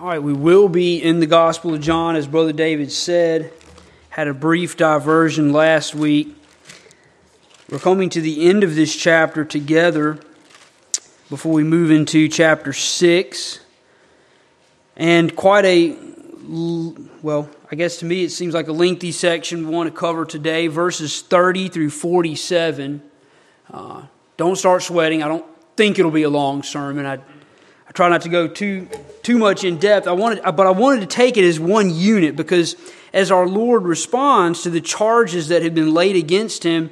All right, we will be in the Gospel of John, as Brother David said. Had a brief diversion last week. We're coming to the end of this chapter together before we move into chapter 6. And quite a, well, I guess to me it seems like a lengthy section we want to cover today, verses 30 through 47. Don't start sweating. I don't think it'll be a long sermon. I try not to go too much in depth. But I wanted to take it as one unit because as our Lord responds to the charges that have been laid against him,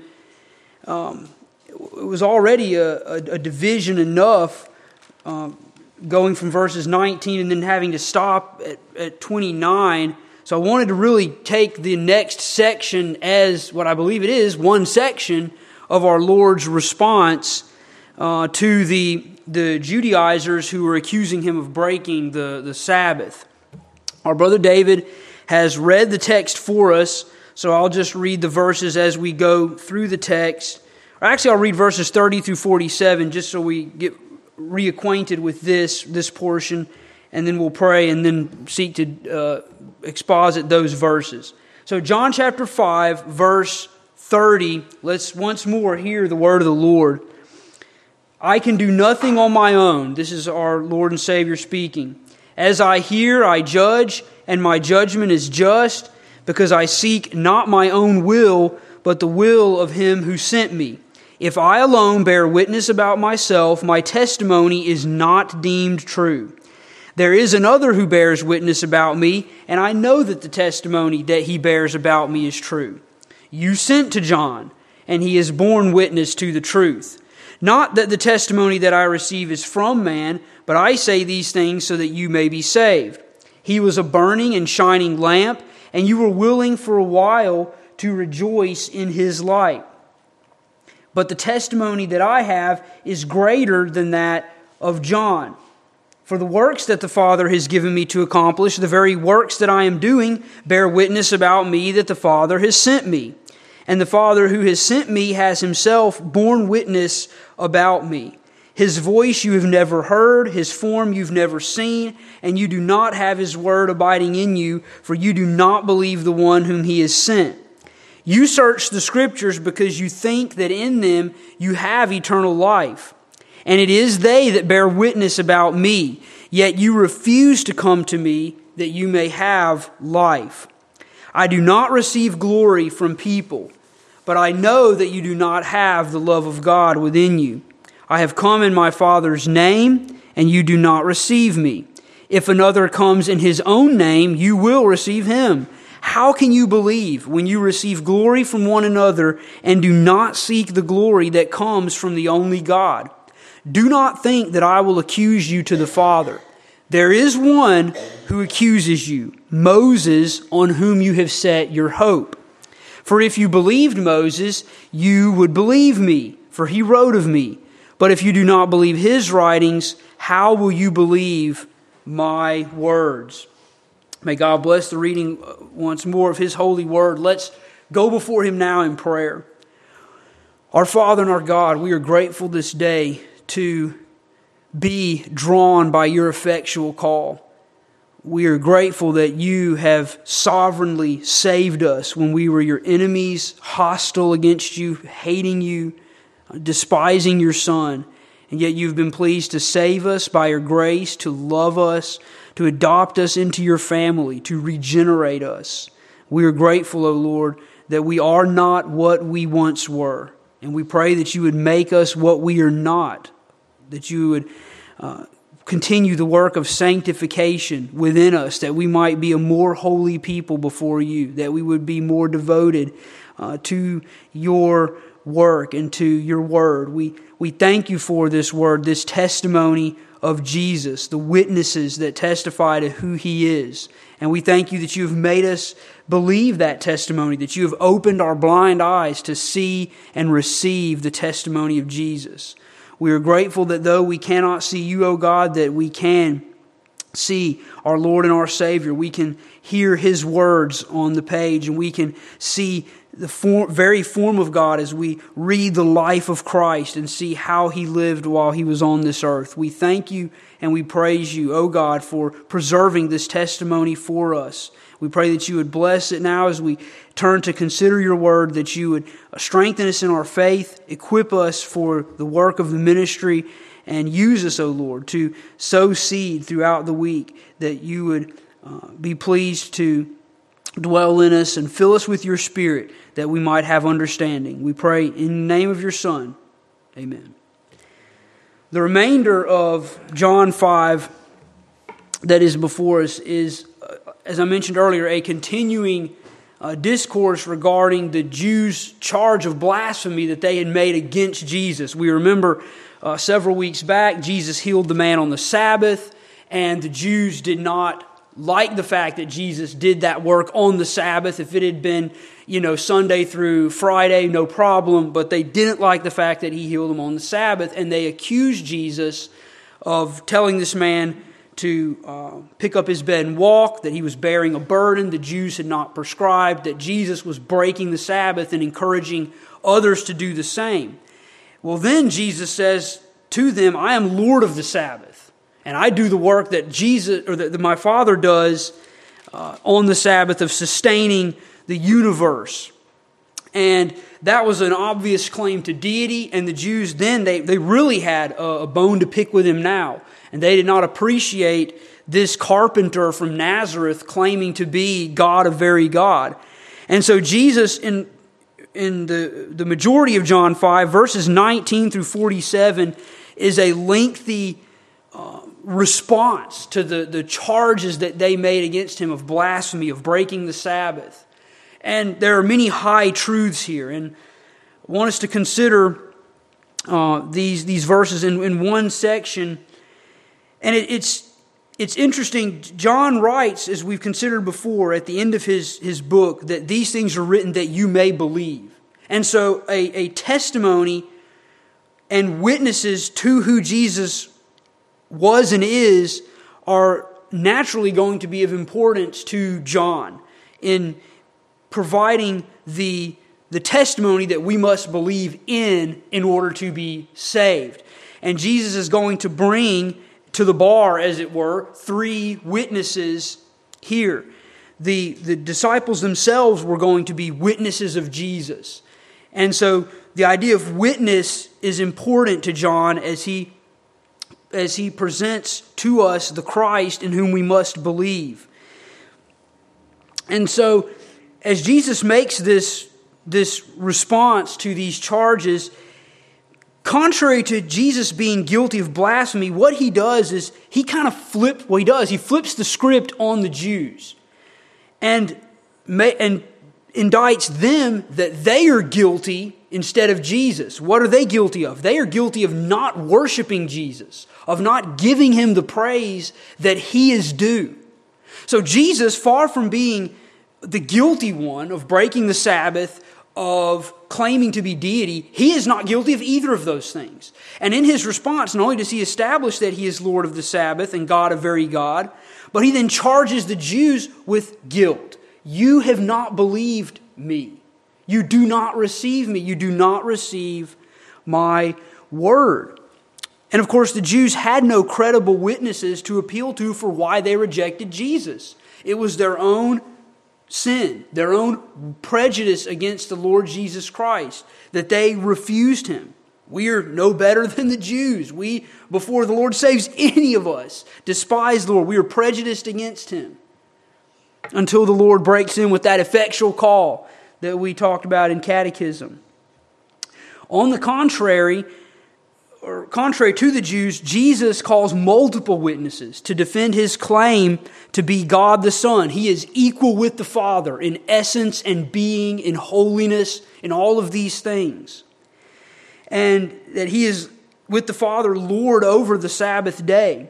it was already a division enough, going from verses 19 and then having to stop at 29. So I wanted to really take the next section as what I believe it is, one section of our Lord's response to the Judaizers who were accusing him of breaking the Sabbath. Our brother David has read the text for us, so I'll just read the verses as we go through the text. Or actually, I'll read verses 30 through 47 just so we get reacquainted with this portion, and then we'll pray and then seek to exposit those verses. So John chapter 5, verse 30, let's once more hear the word of the Lord. I can do nothing on my own. This is our Lord and Savior speaking. As I hear, I judge, and my judgment is just, because I seek not my own will, but the will of him who sent me. If I alone bear witness about myself, my testimony is not deemed true. There is another who bears witness about me, and I know that the testimony that he bears about me is true. You sent to John, and he has borne witness to the truth. Not that the testimony that I receive is from man, but I say these things so that you may be saved. He was a burning and shining lamp, and you were willing for a while to rejoice in his light. But the testimony that I have is greater than that of John. For the works that the Father has given me to accomplish, the very works that I am doing, bear witness about me that the Father has sent me. And the Father who has sent me has himself borne witness about me. His voice you have never heard, his form you've never seen, and you do not have his word abiding in you, for you do not believe the one whom he has sent. You search the Scriptures because you think that in them you have eternal life. And it is they that bear witness about me, yet you refuse to come to me that you may have life. I do not receive glory from people, but I know that you do not have the love of God within you. I have come in my Father's name, and you do not receive me. If another comes in his own name, you will receive him. How can you believe when you receive glory from one another and do not seek the glory that comes from the only God? Do not think that I will accuse you to the Father. There is one who accuses you, Moses, on whom you have set your hope. For if you believed Moses, you would believe me, for he wrote of me. But if you do not believe his writings, how will you believe my words? May God bless the reading once more of his holy word. Let's go before him now in prayer. Our Father and our God, we are grateful this day to be drawn by your effectual call. We are grateful that you have sovereignly saved us when we were your enemies, hostile against you, hating you, despising your Son. And yet you've been pleased to save us by your grace, to love us, to adopt us into your family, to regenerate us. We are grateful, O Lord, that we are not what we once were. And we pray that you would make us what we are not, that you would continue the work of sanctification within us, that we might be a more holy people before you, that we would be more devoted to your work and to your word. We thank you for this word, this testimony of Jesus, the witnesses that testify to who he is. And we thank you that you have made us believe that testimony, that you have opened our blind eyes to see and receive the testimony of Jesus. We are grateful that though we cannot see you, O God, that we can see our Lord and our Savior. We can hear his words on the page, and we can see the very form of God as we read the life of Christ and see how He lived while He was on this earth. We thank You and we praise You, O God, for preserving this testimony for us. We pray that You would bless it now as we turn to consider Your word, that You would strengthen us in our faith, equip us for the work of the ministry, and use us, O Lord, to sow seed throughout the week, that You would be pleased to dwell in us and fill us with Your Spirit, that we might have understanding. We pray in the name of Your Son. Amen. The remainder of John 5 that is before us is, as I mentioned earlier, a continuing discourse regarding the Jews' charge of blasphemy that they had made against Jesus. We remember several weeks back, Jesus healed the man on the Sabbath, and the Jews did not like the fact that Jesus did that work on the Sabbath. If it had been, Sunday through Friday, no problem, but they didn't like the fact that He healed them on the Sabbath, and they accused Jesus of telling this man to pick up his bed and walk, that he was bearing a burden the Jews had not prescribed, that Jesus was breaking the Sabbath and encouraging others to do the same. Well, then Jesus says to them, I am Lord of the Sabbath, and I do the work that that my Father does on the Sabbath of sustaining the universe. And that was an obvious claim to deity, and the Jews then, they really had a bone to pick with Him now. And they did not appreciate this carpenter from Nazareth claiming to be God of very God. And so Jesus, in the majority of John 5, verses 19 through 47, is a lengthy response to the charges that they made against Him of blasphemy, of breaking the Sabbath. And there are many high truths here. And I want us to consider these verses in one section. And it's interesting. John writes, as we've considered before, at the end of his book, that these things are written that you may believe. And so a testimony and witnesses to who Jesus was and is are naturally going to be of importance to John in providing the testimony that we must believe in order to be saved. And Jesus is going to bring to the bar, as it were, 3 witnesses here. The disciples themselves were going to be witnesses of Jesus. And so the idea of witness is important to John as he presents to us the Christ in whom we must believe. And so as Jesus makes this response to these charges, contrary to Jesus being guilty of blasphemy, what He does is He flips the script on the Jews and indicts them that they are guilty instead of Jesus. What are they guilty of? They are guilty of not worshiping Jesus, of not giving Him the praise that He is due. So Jesus, far from being the guilty one of breaking the Sabbath, of claiming to be deity, He is not guilty of either of those things. And in His response, not only does He establish that He is Lord of the Sabbath and God of very God, but He then charges the Jews with guilt. You have not believed me. You do not receive me. You do not receive my word. And of course, the Jews had no credible witnesses to appeal to for why they rejected Jesus. It was their own sin, their own prejudice against the Lord Jesus Christ, that they refused Him. We are no better than the Jews. We, before the Lord saves any of us, despise the Lord. We are prejudiced against Him until the Lord breaks in with that effectual call that we talked about in Catechism. On the contrary, or contrary to the Jews, Jesus calls multiple witnesses to defend His claim to be God the Son. He is equal with the Father in essence and being, in holiness, in all of these things. And that He is, with the Father, Lord over the Sabbath day.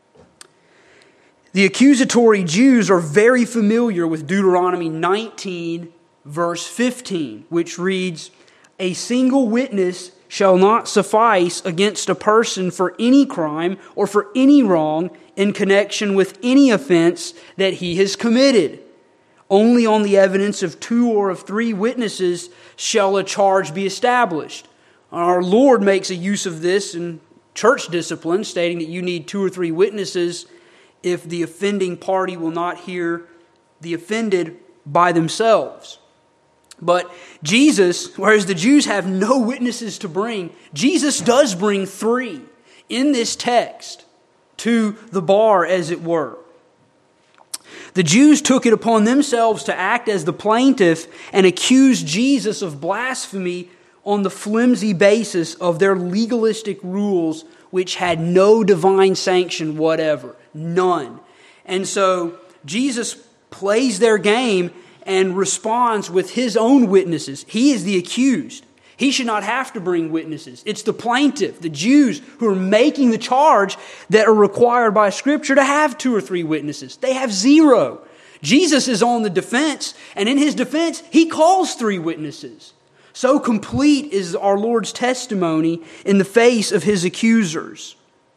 The accusatory Jews are very familiar with Deuteronomy 19, verse 15, which reads, "A single witness shall not suffice against a person for any crime or for any wrong in connection with any offense that he has committed. Only on the evidence of 2 or of 3 witnesses shall a charge be established. Our Lord makes a use of this in church discipline, stating that you need 2 or 3 witnesses if the offending party will not hear the offended by themselves. But Jesus, whereas the Jews have no witnesses to bring, Jesus does bring 3 in this text to the bar, as it were. The Jews took it upon themselves to act as the plaintiff and accuse Jesus of blasphemy on the flimsy basis of their legalistic rules, which had no divine sanction whatever. None. And so Jesus plays their game and responds with his own witnesses. He is the accused. He should not have to bring witnesses. It's the plaintiff, the Jews, who are making the charge that are required by Scripture to have 2 or 3 witnesses. They have 0. Jesus is on the defense, and in his defense, he calls 3 witnesses. So complete is our Lord's testimony in the face of his accusers.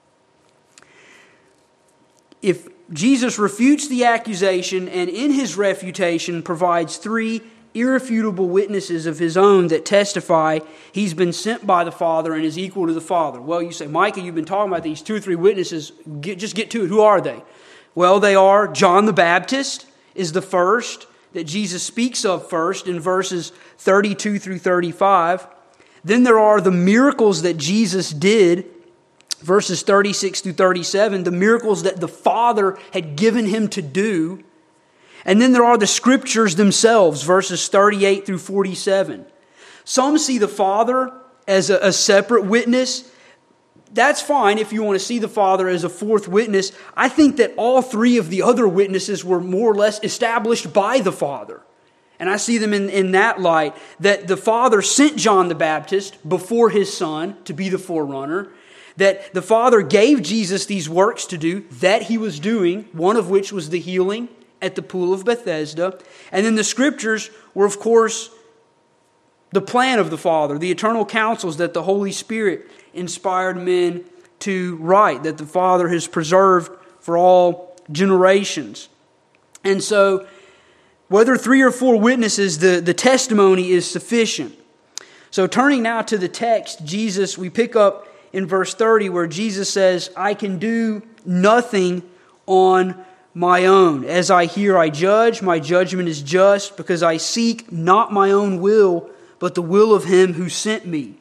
If Jesus refutes the accusation and in his refutation provides 3 irrefutable witnesses of his own that testify he's been sent by the Father and is equal to the Father. Well, you say, Micah, you've been talking about these 2 or 3 witnesses. Just get to it. Who are they? Well, they are John the Baptist is the first that Jesus speaks of first in verses 32 through 35. Then there are the miracles that Jesus did, verses 36 through 37, the miracles that the Father had given him to do. And then there are the Scriptures themselves, verses 38 through 47. Some see the Father as a separate witness. That's fine if you want to see the Father as a 4th witness. I think that all 3 of the other witnesses were more or less established by the Father. And I see them in that light, that the Father sent John the Baptist before his Son to be the forerunner, that the Father gave Jesus these works to do that he was doing, one of which was the healing at the pool of Bethesda. And then the Scriptures were, of course, the plan of the Father, the eternal counsels that the Holy Spirit inspired men to write, that the Father has preserved for all generations. And so, whether 3 or 4 witnesses, the testimony is sufficient. So turning now to the text, we pick up in verse 30 where Jesus says, I can do nothing on my own. As I hear, I judge. My judgment is just, because I seek not my own will, but the will of him who sent me.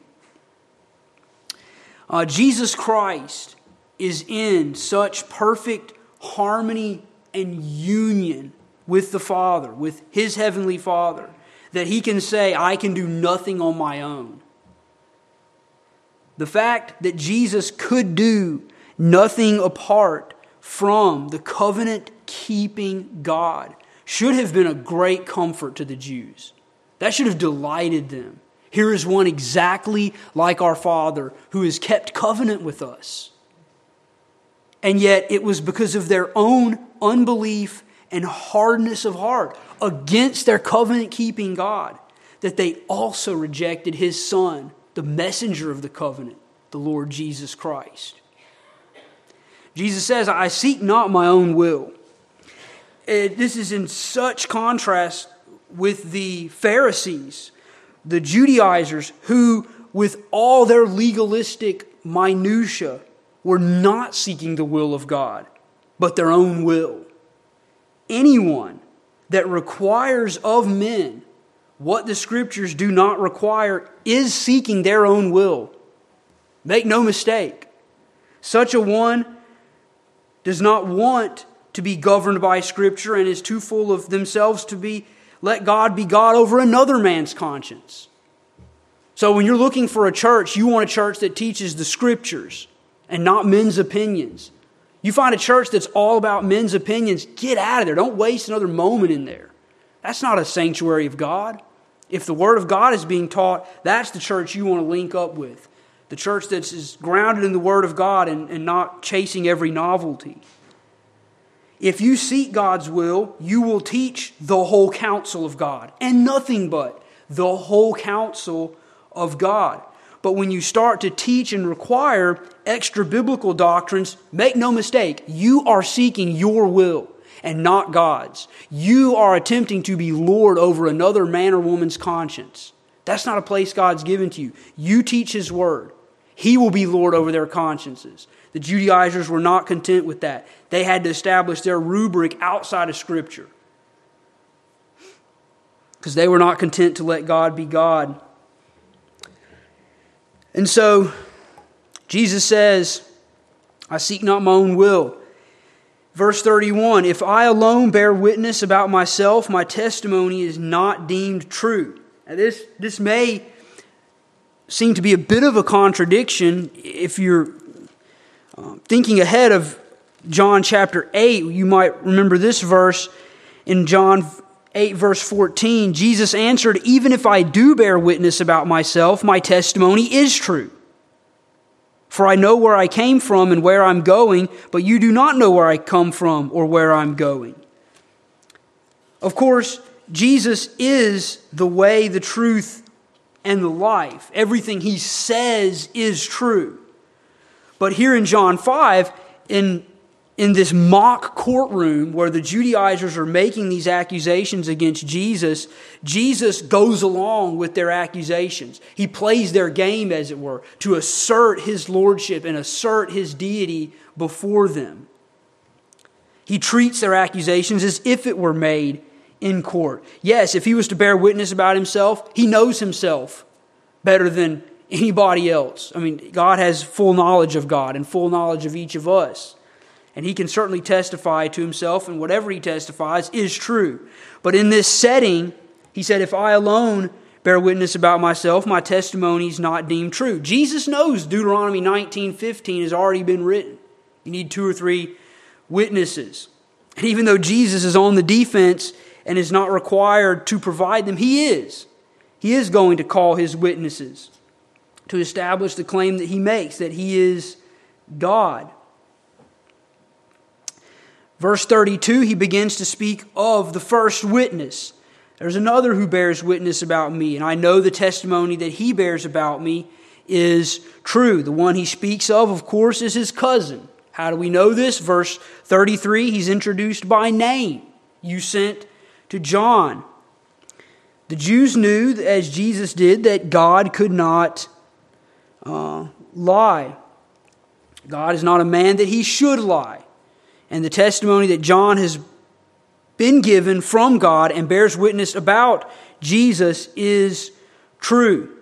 Jesus Christ is in such perfect harmony and union with the Father, with his heavenly Father, that he can say, I can do nothing on my own. The fact that Jesus could do nothing apart from the covenant-keeping God should have been a great comfort to the Jews. That should have delighted them. Here is one exactly like our Father who has kept covenant with us. And yet it was because of their own unbelief and hardness of heart against their covenant-keeping God that they also rejected his Son, the messenger of the covenant, the Lord Jesus Christ. Jesus says, I seek not my own will. This is in such contrast with the Pharisees, the Judaizers, who with all their legalistic minutia were not seeking the will of God, but their own will. Anyone that requires of men what the Scriptures do not require is seeking their own will. Make no mistake. Such a one does not want to be governed by Scripture and is too full of themselves to let God be God over another man's conscience. So when you're looking for a church, you want a church that teaches the Scriptures and not men's opinions. You find a church that's all about men's opinions, get out of there. Don't waste another moment in there. That's not a sanctuary of God. If the Word of God is being taught, that's the church you want to link up with. The church that is grounded in the Word of God and not chasing every novelty. If you seek God's will, you will teach the whole counsel of God and nothing but the whole counsel of God. But when you start to teach and require extra biblical doctrines, make no mistake, you are seeking your will. and not God's. You are attempting to be Lord over another man or woman's conscience. That's not a place God's given to you. You teach His Word. He will be Lord over their consciences. The Judaizers were not content with that. They had to establish their rubric outside of Scripture, because they were not content to let God be God. And so, Jesus says, I seek not my own will. Verse 31, if I alone bear witness about myself, my testimony is not deemed true. Now this may seem to be a bit of a contradiction if you're thinking ahead of John chapter 8. You might remember this verse in John 8 verse 14. Jesus answered, even if I do bear witness about myself, my testimony is true. For I know where I came from and where I'm going, but you do not know where I come from or where I'm going. Of course, Jesus is the way, the truth, and the life. Everything He says is true. But here in John 5, in this mock courtroom where the Judaizers are making these accusations against Jesus, Jesus goes along with their accusations. He plays their game, as it were, to assert His lordship and assert His deity before them. He treats their accusations as if it were made in court. Yes, if He was to bear witness about Himself, He knows Himself better than anybody else. I mean, God has full knowledge of God and full knowledge of each of us. And He can certainly testify to Himself, and whatever He testifies is true. But in this setting, He said, if I alone bear witness about myself, my testimony is not deemed true. Jesus knows Deuteronomy 19:15 has already been written. You need 2 or 3 witnesses. And even though Jesus is on the defense and is not required to provide them, He is. He is going to call His witnesses to establish the claim that He makes, that He is God. Verse 32, He begins to speak of the first witness. There's another who bears witness about me, and I know the testimony that he bears about me is true. The one He speaks of course, is His cousin. How do we know this? Verse 33, He's introduced by name. You sent to John. The Jews knew, as Jesus did, that God could not lie. God is not a man that He should lie. And the testimony that John has been given from God and bears witness about Jesus is true.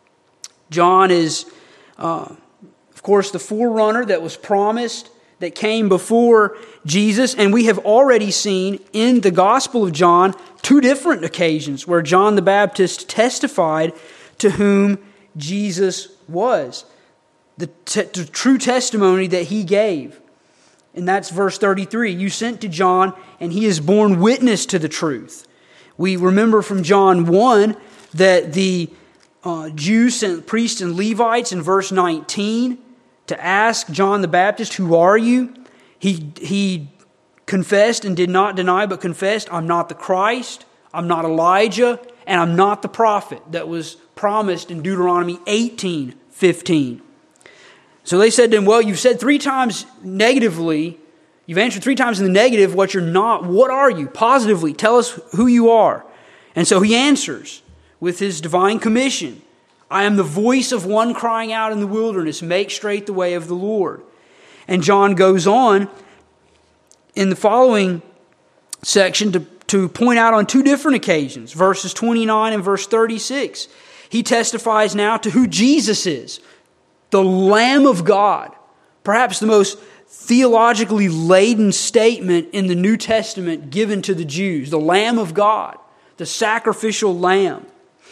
John is, of course, the forerunner that was promised, that came before Jesus. And we have already seen in the Gospel of John 2 different occasions where John the Baptist testified to whom Jesus was. The true testimony that he gave. And that's verse 33. You sent to John, and he has borne witness to the truth. We remember from John 1 that the Jews sent priests and Levites in verse 19 to ask John the Baptist, who are you? He confessed and did not deny, but confessed, I'm not the Christ, I'm not Elijah, and I'm not the prophet that was promised in Deuteronomy 18:15. So they said to him, well, you've said 3 times negatively, you've answered 3 times in the negative what you're not. What are you? Positively, tell us who you are. And so he answers with his divine commission. I am the voice of one crying out in the wilderness, make straight the way of the Lord. And John goes on in the following section to point out on 2 different occasions, verses 29 and verse 36. He testifies now to who Jesus is, the Lamb of God, perhaps the most theologically laden statement in the New Testament given to the Jews, the Lamb of God, the sacrificial lamb.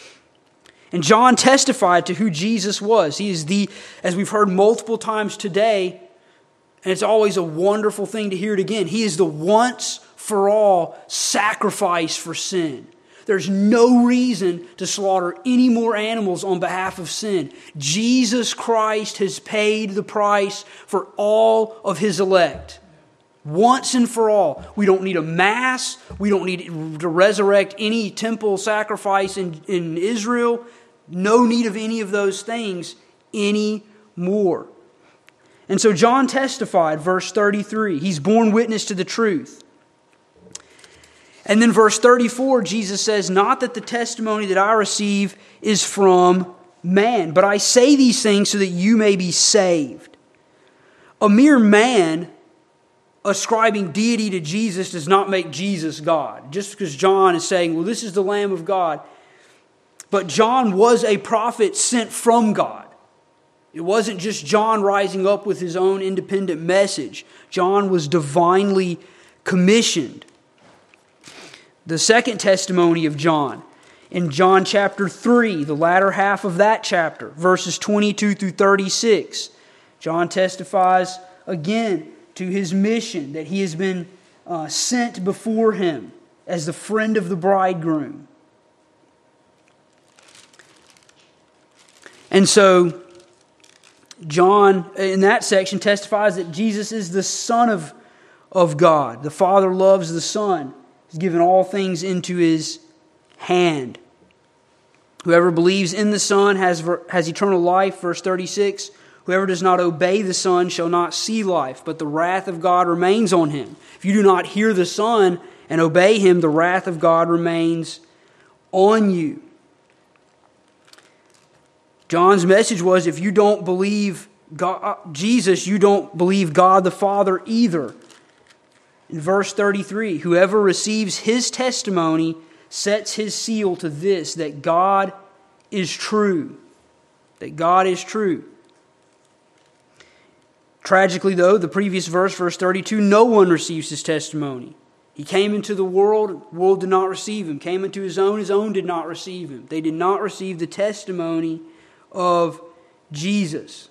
And John testified to who Jesus was. He is as we've heard multiple times today, and it's always a wonderful thing to hear it again, He is the once-for-all sacrifice for sin. There's no reason to slaughter any more animals on behalf of sin. Jesus Christ has paid the price for all of His elect. Once and for all. We don't need a mass. We don't need to resurrect any temple sacrifice in Israel. No need of any of those things anymore. And so John testified, verse 33, he's borne witness to the truth. And then verse 34, Jesus says, "Not that the testimony that I receive is from man, but I say these things so that you may be saved." A mere man ascribing deity to Jesus does not make Jesus God. Just because John is saying, well, this is the Lamb of God. But John was a prophet sent from God. It wasn't just John rising up with his own independent message. John was divinely commissioned. The second testimony of John, in John chapter 3, the latter half of that chapter, verses 22 through 36, John testifies again to his mission, that he has been sent before him as the friend of the bridegroom. And so, John, in that section, testifies that Jesus is the Son of God. The Father loves the Son. He's given all things into His hand. Whoever believes in the Son has eternal life. Verse 36, whoever does not obey the Son shall not see life, but the wrath of God remains on him. If you do not hear the Son and obey Him, the wrath of God remains on you. John's message was, if you don't believe Jesus, you don't believe God the Father either. In verse 33, whoever receives His testimony sets his seal to this, that God is true. That God is true. Tragically, though, the previous verse, verse 32, no one receives His testimony. He came into the world did not receive Him. Came into His own did not receive Him. They did not receive the testimony of Jesus.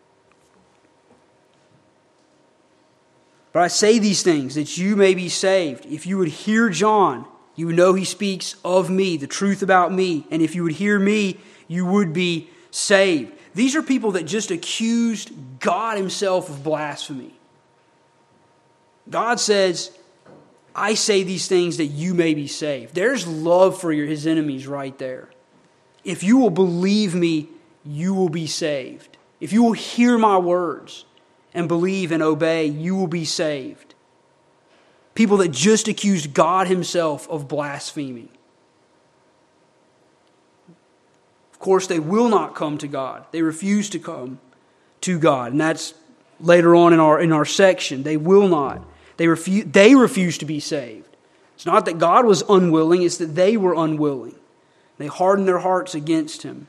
But I say these things that you may be saved. If you would hear John, you would know he speaks of me, the truth about me. And if you would hear me, you would be saved. These are people that just accused God Himself of blasphemy. God says, I say these things that you may be saved. There's love for His enemies right there. If you will believe me, you will be saved. If you will hear my words and believe and obey, you will be saved. People that just accused God Himself of blaspheming. Of course, they will not come to God. They refuse to come to God. And that's later on in our section. They will not. They refuse to be saved. It's not that God was unwilling, it's that they were unwilling. They hardened their hearts against Him.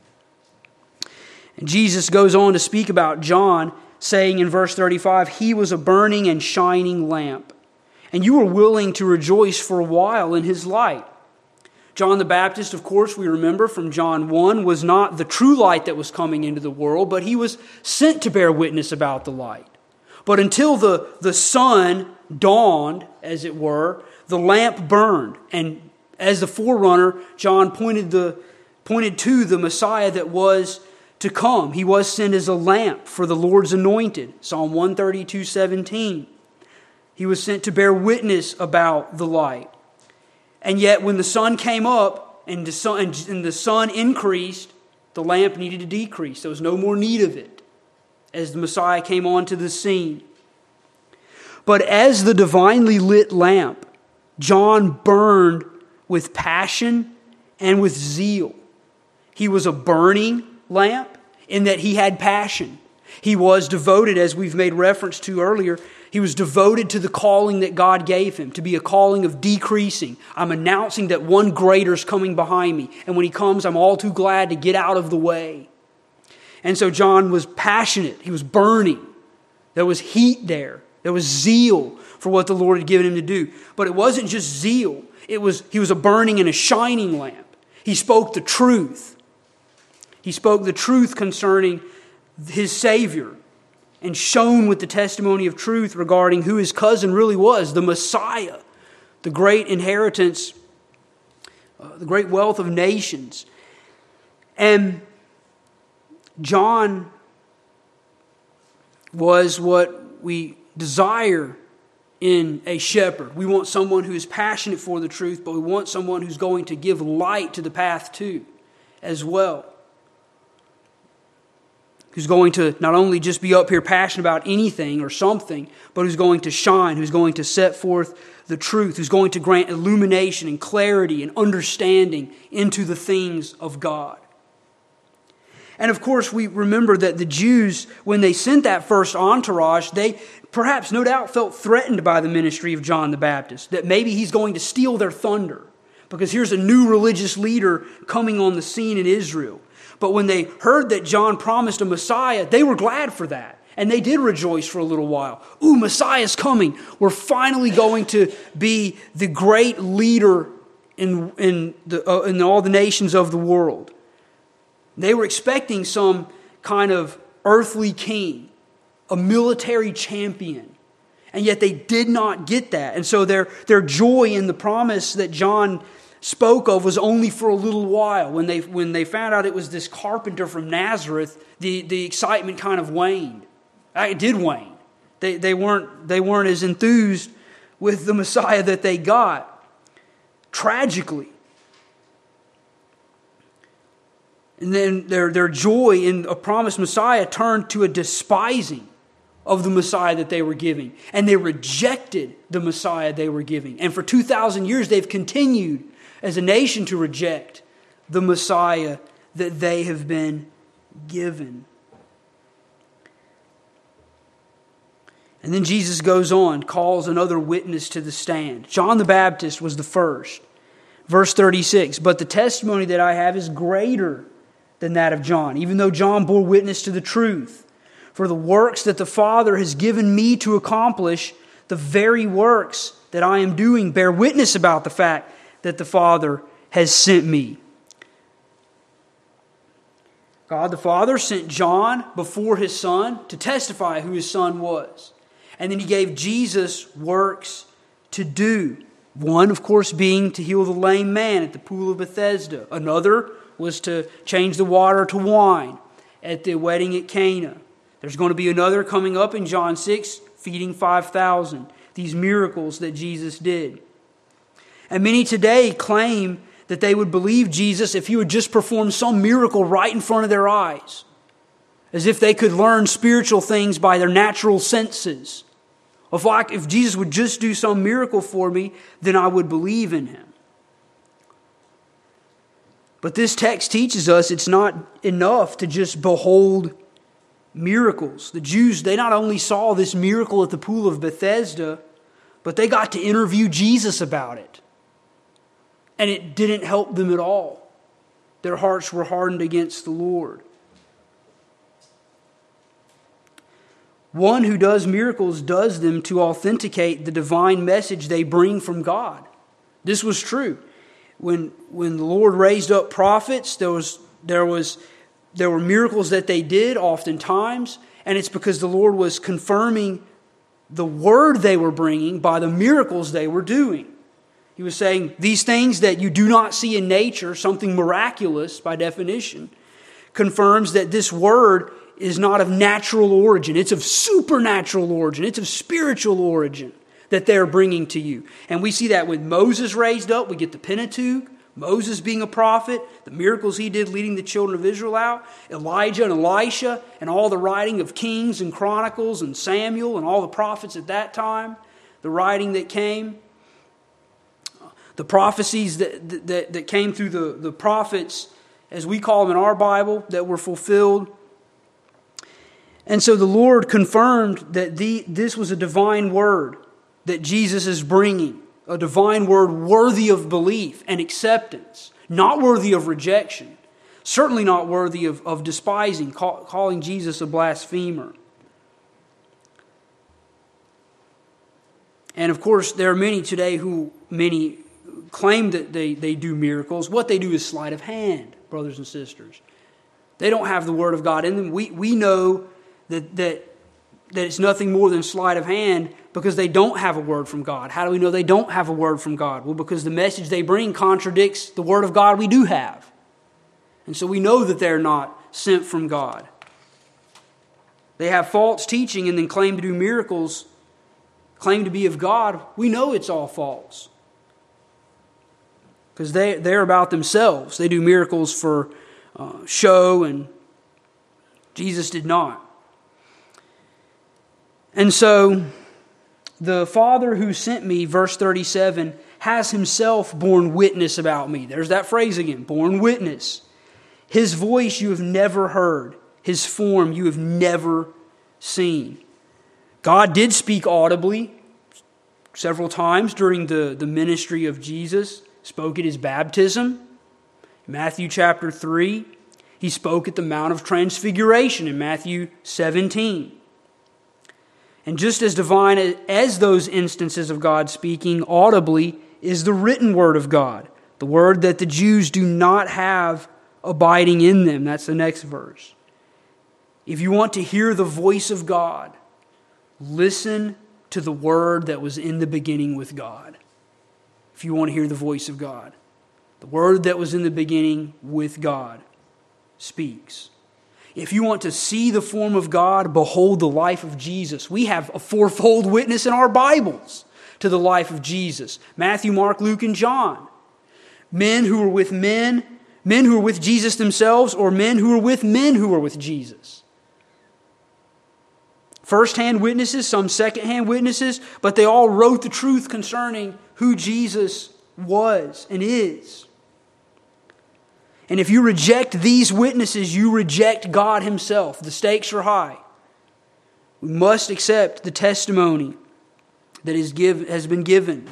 And Jesus goes on to speak about John, saying in verse 35, he was a burning and shining lamp, and you were willing to rejoice for a while in his light. John the Baptist, of course, we remember from John 1, was not the true light that was coming into the world, but he was sent to bear witness about the light. But until the sun dawned, as it were, the lamp burned. And as the forerunner, John pointed to the Messiah that was to come. He was sent as a lamp for the Lord's anointed. Psalm 132:17. He was sent to bear witness about the light. And yet when the sun came up and the sun increased, the lamp needed to decrease. There was no more need of it as the Messiah came onto the scene. But as the divinely lit lamp, John burned with passion and with zeal. He was a burning lamp in that he had passion. He was devoted, as we've made reference to earlier, he was devoted to the calling that God gave him, to be a calling of decreasing. I'm announcing that one greater is coming behind me. And when he comes, I'm all too glad to get out of the way. And so John was passionate. He was burning. There was heat there. There was zeal for what the Lord had given him to do. But it wasn't just zeal. He was a burning and a shining lamp. He spoke the truth. He spoke the truth concerning his Savior and shone with the testimony of truth regarding who his cousin really was, the Messiah, the great inheritance, the great wealth of nations. And John was what we desire in a shepherd. We want someone who is passionate for the truth, but we want someone who's going to give light to the path too, as well. who's going to not only just be up here passionate about anything or something, but who's going to shine, who's going to set forth the truth, who's going to grant illumination and clarity and understanding into the things of God. And of course, we remember that the Jews, when they sent that first entourage, they perhaps, no doubt, felt threatened by the ministry of John the Baptist, that maybe he's going to steal their thunder, because here's a new religious leader coming on the scene in Israel. But when they heard that John promised a Messiah, they were glad for that. And they did rejoice for a little while. Ooh, Messiah's coming. We're finally going to be the great leader in all the nations of the world. They were expecting some kind of earthly king, a military champion. And yet they did not get that. And so their joy in the promise that John spoke of was only for a little while. When they found out it was this carpenter from Nazareth, the excitement kind of waned. It did wane. They weren't as enthused with the Messiah that they got. Tragically. And then their joy in a promised Messiah turned to a despising of the Messiah that they were giving. And they rejected the Messiah they were giving. And for 2,000 years they've continued as a nation to reject the Messiah that they have been given. And then Jesus goes on, calls another witness to the stand. John the Baptist was the first. Verse 36, but the testimony that I have is greater than that of John, even though John bore witness to the truth. For the works that the Father has given me to accomplish, the very works that I am doing, bear witness about the fact that the Father has sent me. God the Father sent John before his Son to testify who his Son was. And then he gave Jesus works to do. One, of course, being to heal the lame man at the pool of Bethesda. Another was to change the water to wine at the wedding at Cana. There's going to be another coming up in John 6, feeding 5,000. These miracles that Jesus did. And many today claim that they would believe Jesus if he would just perform some miracle right in front of their eyes. As if they could learn spiritual things by their natural senses. If Jesus would just do some miracle for me, then I would believe in him. But this text teaches us it's not enough to just behold miracles. The Jews, they not only saw this miracle at the pool of Bethesda, but they got to interview Jesus about it. And it didn't help them at all. Their hearts were hardened against the Lord. One who does miracles does them to authenticate the divine message they bring from God. This was true. When the Lord raised up prophets, there were miracles that they did oftentimes, and it's because the Lord was confirming the word they were bringing by the miracles they were doing. He was saying, these things that you do not see in nature, something miraculous by definition, confirms that this word is not of natural origin. It's of supernatural origin. It's of spiritual origin that they're bringing to you. And we see that when Moses raised up, we get the Pentateuch, Moses being a prophet, the miracles he did leading the children of Israel out, Elijah and Elisha, and all the writing of Kings and Chronicles and Samuel and all the prophets at that time, the writing that came, the prophecies that came through the prophets, as we call them in our Bible, that were fulfilled. And so the Lord confirmed that this was a divine word that Jesus is bringing, a divine word worthy of belief and acceptance, not worthy of rejection, certainly not worthy of despising, calling Jesus a blasphemer. And of course, there are many today who claim that they do miracles. What they do is sleight of hand, brothers and sisters. They don't have the Word of God in them. We know that it's nothing more than sleight of hand because they don't have a word from God. How do we know they don't have a word from God? Well, because the message they bring contradicts the Word of God we do have. And so we know that they're not sent from God. They have false teaching and then claim to do miracles, claim to be of God. We know it's all false. Because they're about themselves. They do miracles for show and Jesus did not. And so, the Father who sent me, verse 37, has himself borne witness about me. There's that phrase again, borne witness. His voice you have never heard. His form you have never seen. God did speak audibly several times during the ministry of Jesus. Spoke at his baptism. Matthew chapter 3. He spoke at the Mount of Transfiguration in Matthew 17. And just as divine as those instances of God speaking audibly is the written word of God, the word that the Jews do not have abiding in them. That's the next verse. If you want to hear the voice of God, listen to the word that was in the beginning with God. If you want to hear the voice of God, the word that was in the beginning with God speaks. If you want to see the form of God, behold the life of Jesus. We have a fourfold witness in our Bibles to the life of Jesus. Matthew, Mark, Luke, and John. Men who were with men who were with Jesus themselves, or men who were with men who were with Jesus. First-hand witnesses, some second-hand witnesses, but they all wrote the truth concerning who Jesus was and is. And if you reject these witnesses, you reject God himself. The stakes are high. We must accept the testimony that has been given.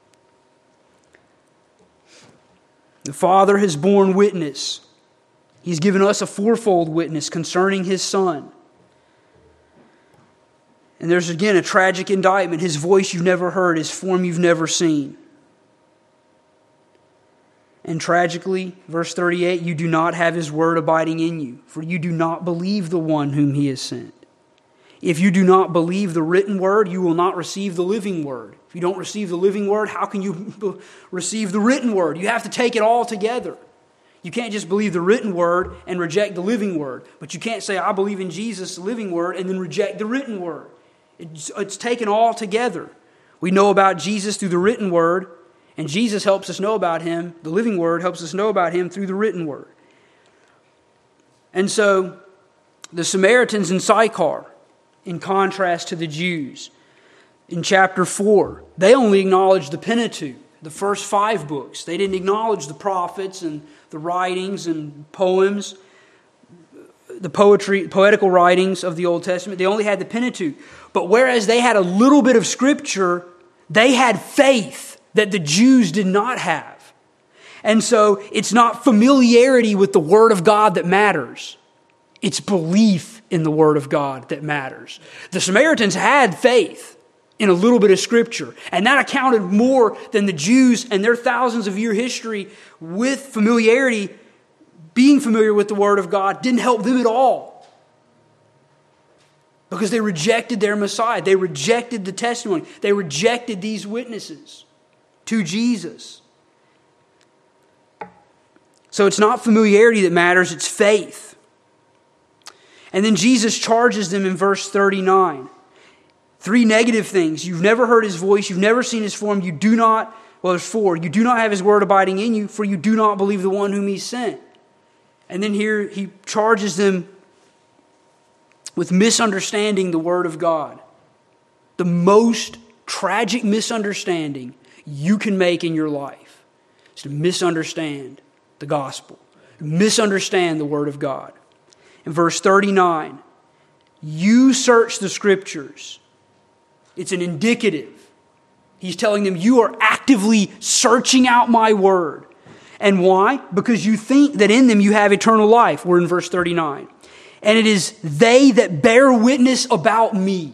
The Father has borne witness. He's given us a fourfold witness concerning his Son. And there's again a tragic indictment. His voice you've never heard, his form you've never seen. And tragically, verse 38, you do not have his word abiding in you, for you do not believe the one whom he has sent. If you do not believe the written word, you will not receive the living word. If you don't receive the living word, how can you receive the written word? You have to take it all together. You can't just believe the written word and reject the living word. But you can't say, I believe in Jesus, the living word, and then reject the written word. It's taken all together. We know about Jesus through the written word, and Jesus helps us know about him. The living word helps us know about him through the written word. And so, the Samaritans in Sychar, in contrast to the Jews, in chapter 4, they only acknowledged the Pentateuch, the first 5 books. They didn't acknowledge the prophets and the writings and poems, the poetical writings of the Old Testament. They only had the Pentateuch. But whereas they had a little bit of Scripture, they had faith that the Jews did not have. And so it's not familiarity with the Word of God that matters. It's belief in the Word of God that matters. The Samaritans had faith in a little bit of Scripture, and that accounted more than the Jews and their thousands of year history with familiarity. Being familiar with the Word of God didn't help them at all, because they rejected their Messiah. They rejected the testimony. They rejected these witnesses to Jesus. So it's not familiarity that matters, it's faith. And then Jesus charges them in verse 39. 3 negative things. You've never heard his voice. You've never seen his form. You do not, well, there's 4. You do not have his word abiding in you, for you do not believe the one whom he sent. And then here he charges them with misunderstanding the Word of God. The most tragic misunderstanding you can make in your life is to misunderstand the gospel, to misunderstand the Word of God. In verse 39, you search the Scriptures. It's an indicative. He's telling them you are actively searching out my Word. And why? Because you think that in them you have eternal life. We're in verse 39. And it is they that bear witness about me.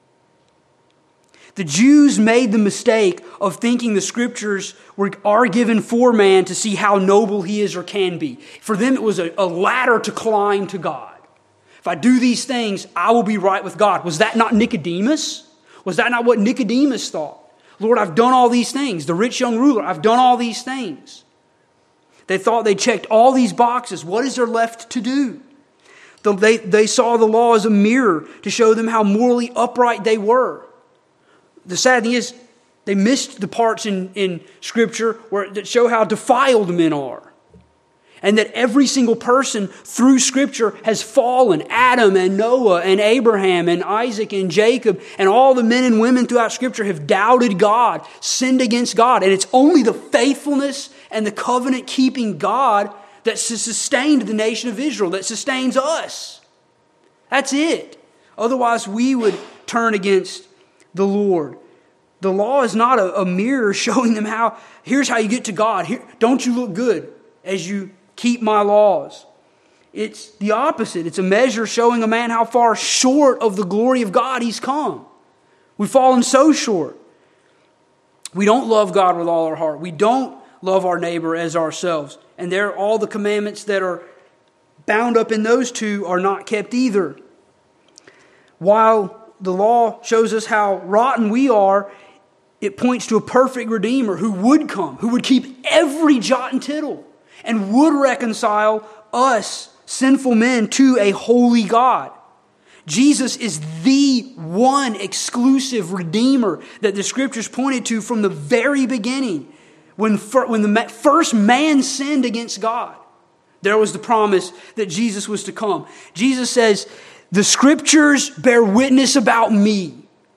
The Jews made the mistake of thinking the Scriptures are given for man to see how noble he is or can be. For them it was a ladder to climb to God. If I do these things, I will be right with God. Was that not Nicodemus? Was that not what Nicodemus thought? Lord, I've done all these things. The rich young ruler, I've done all these things. They thought they checked all these boxes. What is there left to do? They saw the law as a mirror to show them how morally upright they were. The sad thing is, they missed the parts in Scripture that show how defiled men are. and that every single person through Scripture has fallen. Adam and Noah and Abraham and Isaac and Jacob and all the men and women throughout Scripture have doubted God, sinned against God. And it's only the faithfulness and the covenant-keeping God that sustained the nation of Israel, that sustains us. That's it. Otherwise, we would turn against the Lord. The law is not a mirror showing them here's how you get to God. Here, don't you look good as you keep my laws. It's the opposite. It's a measure showing a man how far short of the glory of God he's come. We've fallen so short. We don't love God with all our heart. We don't love our neighbor as ourselves. And all the commandments that are bound up in those two are not kept either. While the law shows us how rotten we are, it points to a perfect Redeemer who would come, who would keep every jot and tittle, and would reconcile us, sinful men, to a holy God. Jesus is the one exclusive Redeemer that the Scriptures pointed to from the very beginning. When the first man sinned against God, there was the promise that Jesus was to come. Jesus says, the Scriptures bear witness about me.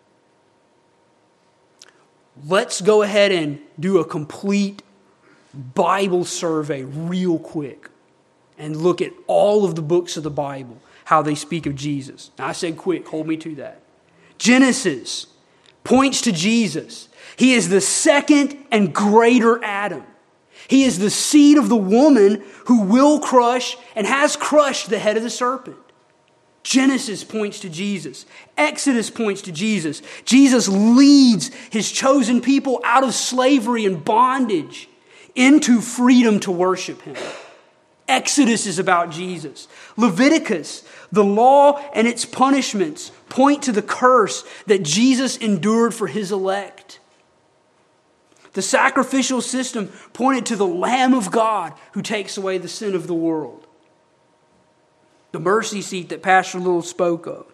Let's go ahead and do a complete Bible survey real quick and look at all of the books of the Bible, how they speak of Jesus. Now, I said quick, hold me to that. Genesis points to Jesus. He is the second and greater Adam. He is the seed of the woman who will crush and has crushed the head of the serpent. Genesis points to Jesus. Exodus points to Jesus. Jesus leads His chosen people out of slavery and bondage into freedom to worship Him. Exodus is about Jesus. Leviticus, the law and its punishments point to the curse that Jesus endured for His elect. The sacrificial system pointed to the Lamb of God who takes away the sin of the world. The mercy seat that Pastor Little spoke of,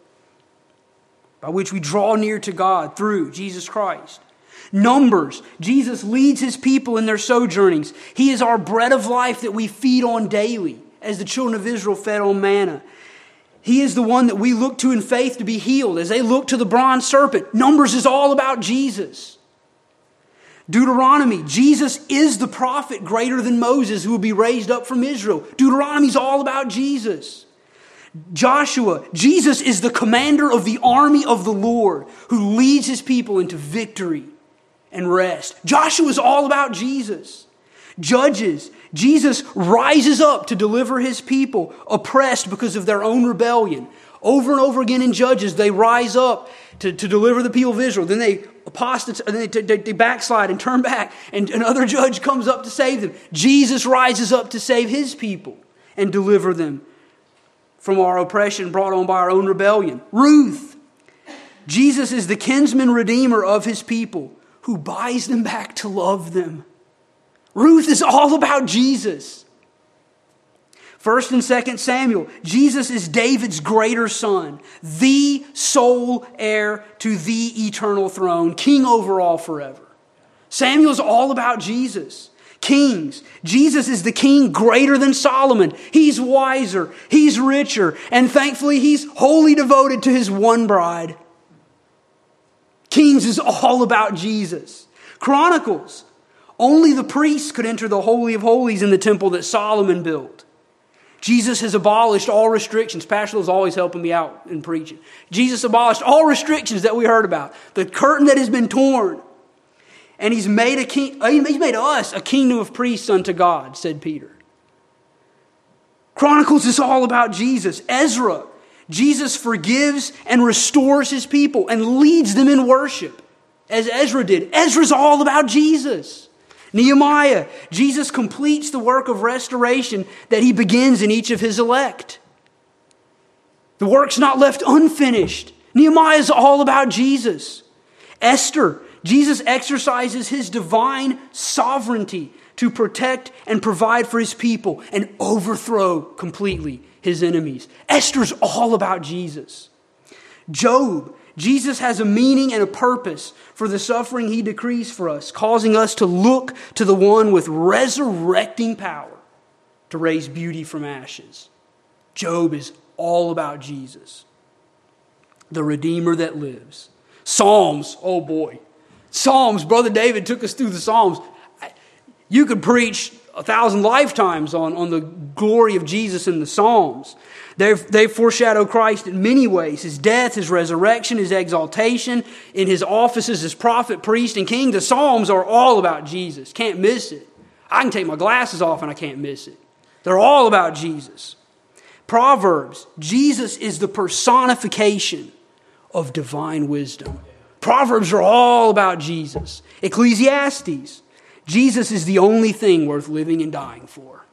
by which we draw near to God through Jesus Christ. Numbers, Jesus leads His people in their sojournings. He is our bread of life that we feed on daily, as the children of Israel fed on manna. He is the one that we look to in faith to be healed, as they look to the bronze serpent. Numbers is all about Jesus. Deuteronomy, Jesus is the prophet greater than Moses who will be raised up from Israel. Deuteronomy is all about Jesus. Joshua, Jesus is the commander of the army of the Lord who leads His people into victory and rest. Joshua is all about Jesus. Judges, Jesus rises up to deliver His people oppressed because of their own rebellion. Over and over again in Judges, they rise up to deliver the people of Israel. Then they apostate, and they backslide and turn back, and another judge comes up to save them. Jesus rises up to save His people and deliver them from our oppression brought on by our own rebellion. Ruth, Jesus is the kinsman redeemer of His people who buys them back to love them. Ruth is all about Jesus. 1 and 2 Samuel, Jesus is David's greater son, the sole heir to the eternal throne, king over all forever. Samuel's all about Jesus. Kings, Jesus is the king greater than Solomon. He's wiser, He's richer, and thankfully He's wholly devoted to His one bride. Kings is all about Jesus. Chronicles, only the priests could enter the Holy of Holies in the temple that Solomon built. Jesus has abolished all restrictions. Pastor Lil's always helping me out in preaching. Jesus abolished all restrictions that we heard about. The curtain that has been torn. And He's made He's made us a kingdom of priests unto God, said Peter. Chronicles is all about Jesus. Ezra, Jesus forgives and restores His people and leads them in worship, as Ezra did. Ezra's all about Jesus. Nehemiah, Jesus completes the work of restoration that He begins in each of His elect. The work's not left unfinished. Nehemiah is all about Jesus. Esther, Jesus exercises His divine sovereignty to protect and provide for His people and overthrow completely His enemies. Esther's all about Jesus. Job, Jesus has a meaning and a purpose for the suffering He decrees for us, causing us to look to the one with resurrecting power to raise beauty from ashes. Job is all about Jesus, the Redeemer that lives. Psalms, oh boy. Psalms, Brother David took us through the Psalms. You could preach 1,000 lifetimes on the glory of Jesus in the Psalms. They foreshadow Christ in many ways. His death, His resurrection, His exaltation, in His offices as prophet, priest, and king. The Psalms are all about Jesus. Can't miss it. I can take my glasses off and I can't miss it. They're all about Jesus. Proverbs, Jesus is the personification of divine wisdom. Proverbs are all about Jesus. Ecclesiastes, Jesus is the only thing worth living and dying for.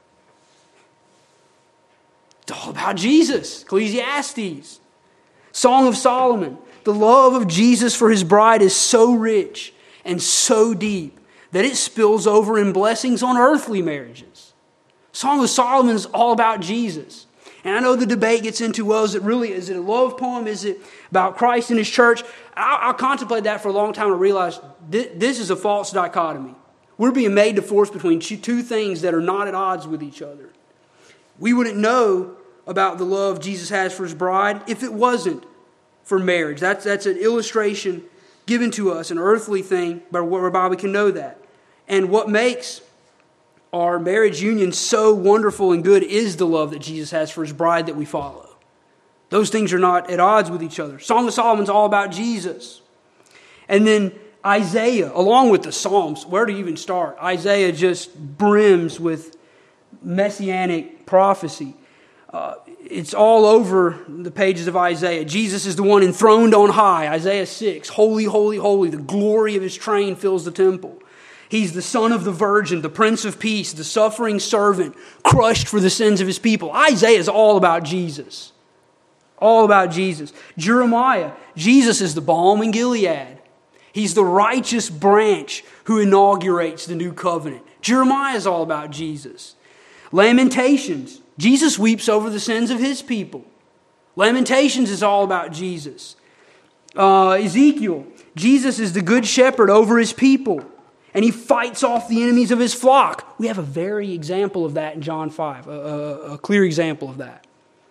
It's all about Jesus. Ecclesiastes. Song of Solomon. The love of Jesus for His bride is so rich and so deep that it spills over in blessings on earthly marriages. Song of Solomon is all about Jesus. And I know the debate gets into, well, is it a love poem? Is it about Christ and His church? I'll contemplate that for a long time and realize this is a false dichotomy. We're being made to force between two things that are not at odds with each other. We wouldn't know about the love Jesus has for His bride if it wasn't for marriage. That's an illustration given to us, an earthly thing, whereby we can know that. And what makes our marriage union so wonderful and good is the love that Jesus has for His bride that we follow. Those things are not at odds with each other. Song of Solomon's all about Jesus. And then Isaiah, along with the Psalms, where do you even start? Isaiah just brims with messianic prophecy. It's all over the pages of Isaiah. Jesus is the one enthroned on high. Isaiah 6, holy, holy, holy. The glory of His train fills the temple. He's the Son of the Virgin, the Prince of Peace, the suffering servant, crushed for the sins of His people. Isaiah is all about Jesus. All about Jesus. Jeremiah, Jesus is the balm in Gilead. He's the righteous branch who inaugurates the new covenant. Jeremiah is all about Jesus. Lamentations, Jesus weeps over the sins of His people. Lamentations is all about Jesus. Ezekiel, Jesus is the good shepherd over His people, and He fights off the enemies of His flock. We have a very example of that in John 5, a clear example of that.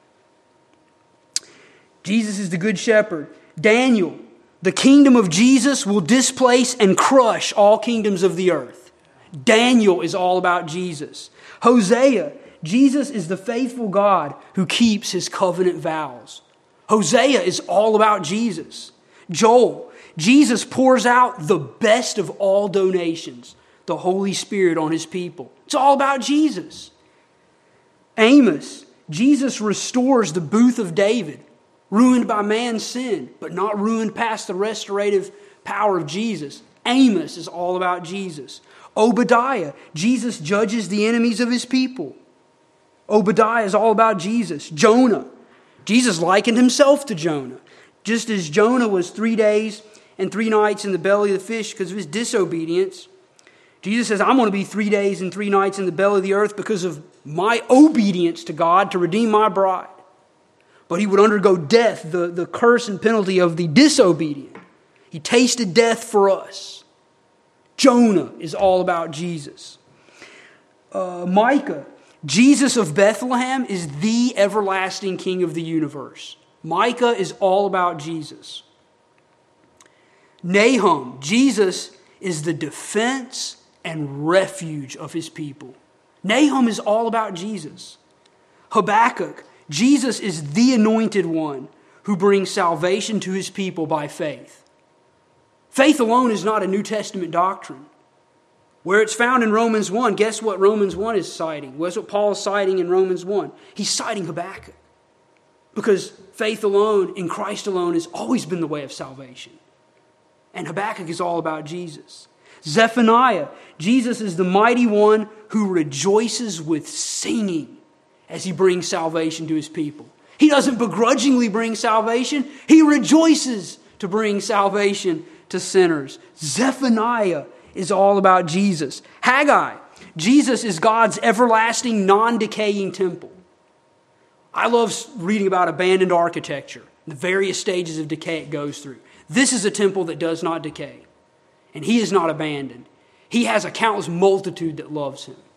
Jesus is the good shepherd. Daniel, the kingdom of Jesus will displace and crush all kingdoms of the earth. Daniel is all about Jesus. Hosea, Jesus is the faithful God who keeps His covenant vows. Hosea is all about Jesus. Joel, Jesus pours out the best of all donations, the Holy Spirit on His people. It's all about Jesus. Amos, Jesus restores the booth of David, ruined by man's sin, but not ruined past the restorative power of Jesus. Amos is all about Jesus. Obadiah, Jesus judges the enemies of His people. Obadiah is all about Jesus. Jonah, Jesus likened Himself to Jonah. Just as Jonah was 3 days and 3 nights in the belly of the fish because of his disobedience, Jesus says, I'm going to be 3 days and 3 nights in the belly of the earth because of my obedience to God to redeem my bride. But He would undergo death, the curse and penalty of the disobedient. He tasted death for us. Jonah is all about Jesus. Micah, Jesus of Bethlehem is the everlasting King of the universe. Micah is all about Jesus. Nahum, Jesus is the defense and refuge of His people. Nahum is all about Jesus. Habakkuk, Jesus is the anointed one who brings salvation to His people by faith. Faith alone is not a New Testament doctrine. Where it's found in Romans 1, guess what Romans 1 is citing? Guess what Paul is citing in Romans 1? He's citing Habakkuk. Because faith alone in Christ alone has always been the way of salvation. And Habakkuk is all about Jesus. Zephaniah, Jesus is the mighty one who rejoices with singing as He brings salvation to His people. He doesn't begrudgingly bring salvation. He rejoices to bring salvation to sinners. Zephaniah is all about Jesus. Haggai, Jesus is God's everlasting, non-decaying temple. I love reading about abandoned architecture, the various stages of decay it goes through. This is a temple that does not decay, and He is not abandoned. He has a countless multitude that loves Him.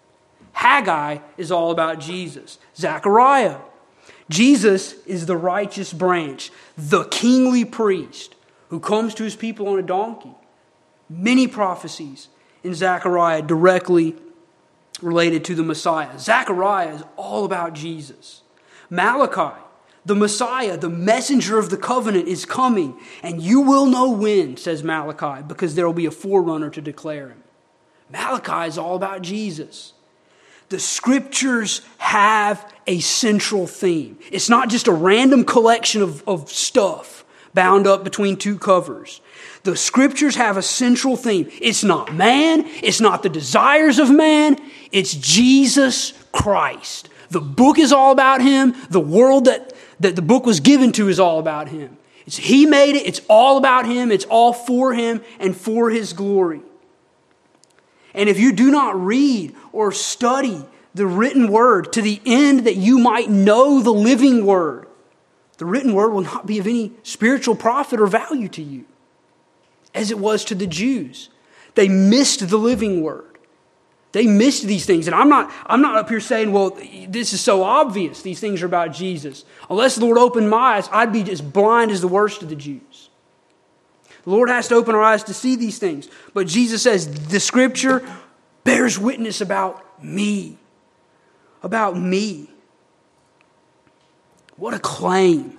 Haggai is all about Jesus. Zechariah. Jesus is the righteous branch, the kingly priest who comes to his people on a donkey. Many prophecies in Zechariah directly related to the Messiah. Zechariah is all about Jesus. Malachi, the Messiah, the messenger of the covenant, is coming, and you will know when, says Malachi, because there will be a forerunner to declare him. Malachi is all about Jesus. The Scriptures have a central theme. It's not just a random collection of stuff bound up between two covers. The Scriptures have a central theme. It's not man. It's not the desires of man. It's Jesus Christ. The book is all about Him. The world that the book was given to is all about Him. He made it. It's all about Him. It's all for Him and for His glory. And if you do not read or study the written word to the end that you might know the living word, the written word will not be of any spiritual profit or value to you, as it was to the Jews. They missed the living word. They missed these things. And I'm not up here saying, well, this is so obvious. These things are about Jesus. Unless the Lord opened my eyes, I'd be as blind as the worst of the Jews. The Lord has to open our eyes to see these things. But Jesus says, the Scripture bears witness about me. About me. What a claim.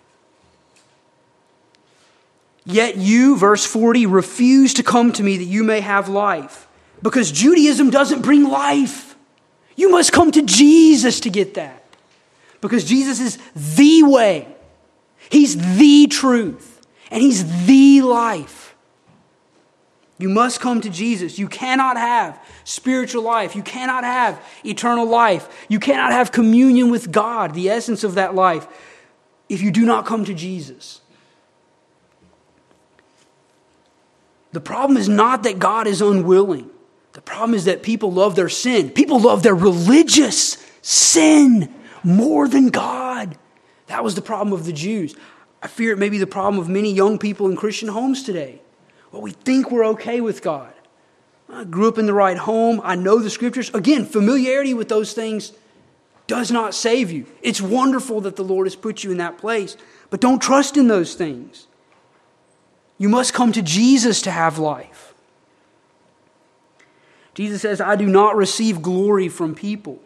Yet you, verse 40, refuse to come to me that you may have life. Because Judaism doesn't bring life. You must come to Jesus to get that. Because Jesus is the way. He's the truth. And He's the life. You must come to Jesus. You cannot have spiritual life. You cannot have eternal life. You cannot have communion with God, the essence of that life, if you do not come to Jesus. The problem is not that God is unwilling. The problem is that people love their sin. People love their religious sin more than God. That was the problem of the Jews. I fear it may be the problem of many young people in Christian homes today. Well, we think we're okay with God. I grew up in the right home. I know the Scriptures. Again, familiarity with those things does not save you. It's wonderful that the Lord has put you in that place, but don't trust in those things. You must come to Jesus to have life. Jesus says, I do not receive glory from people.